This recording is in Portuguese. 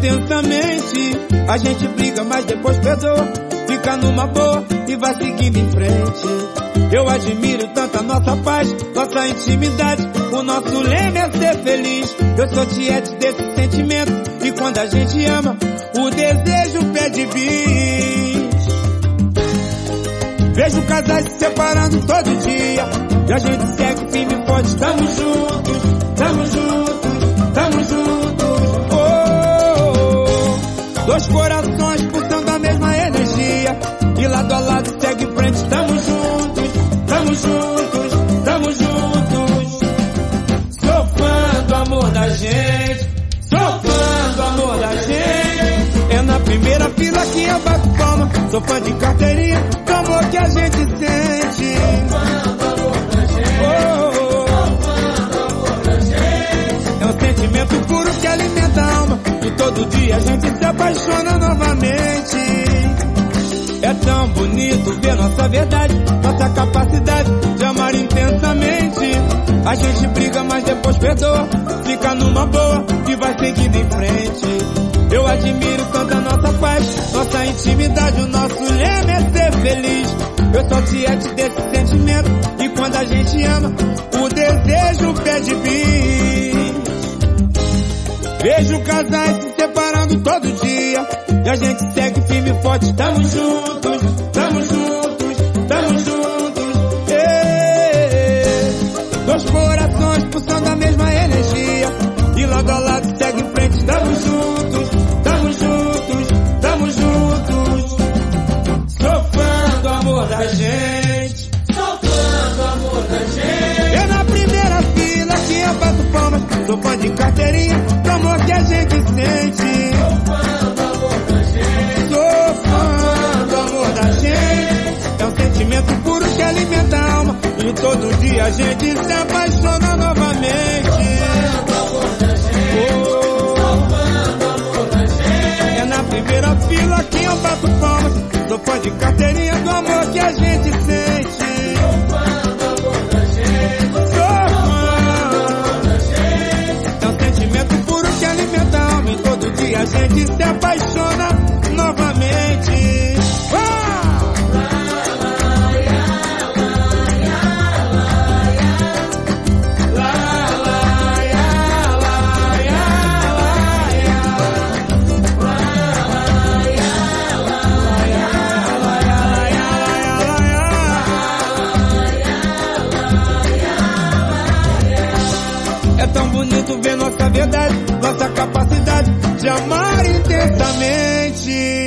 intensamente. A gente briga, mas depois perdoa, fica numa boa e vai seguindo em frente. Eu admiro tanto a nossa paz, nossa intimidade. O nosso lema é ser feliz. Eu sou tiete desse sentimento, e quando a gente ama, o desejo pede bis. Vejo casais se separando todo dia, e a gente segue firme e forte. Tamo juntos, tamo juntos, tamo juntos. Oh, oh, oh. Dois corações pulsando a mesma energia, e lado a lado segue em frente. Tamo juntos, tamo juntos, tamo juntos. Sou fã do amor da gente, sou fã do amor da gente. É na primeira fila que eu bato palma. Sou fã de carteirinha, do amor que a gente sente. Sou fã do amor da gente, sou fã do amor da gente. É um sentimento puro que alimenta a alma, e todo dia a gente se apaixona novamente. É tão bonito ver nossa verdade, nossa capacidade de amar intensamente. A gente briga, mas depois perdoa, fica numa boa e vai seguindo em frente. Eu admiro tanto a nossa paz, nossa intimidade. O nosso lema é ser feliz. Eu sou tiete desse sentimento, e quando a gente ama, o desejo pede bis. Vejo casais se separando todo dia, e a gente segue firme e forte. Tamo juntos, tamo juntos, tamo juntos. Dois corações pulsando a mesma energia, e lado a lado segue em frente. Tamo juntos, tamo juntos, tamo juntos. Sou fã do amor da gente, sou fã do amor da gente. É na primeira fila que eu bato palmas. Sou fã de carteirinha, do amor que a gente sente. Sou fã do amor da gente, sou fã do amor da gente. É um sentimento puro que alimenta a alma, e todo dia a gente se apaixona novamente. Sou fã do amor da gente, sou fã do amor da gente. É na primeira fila que eu bato palmas. Sou fã de carteirinha, do amor que a gente sente. Sou fã do amor da gente, sou fã da gente. É um sentimento puro que alimenta a alma, e todo dia a gente se apaixona novamente. É tão bonito ver nossa verdade, nossa capacidade de amar intensamente.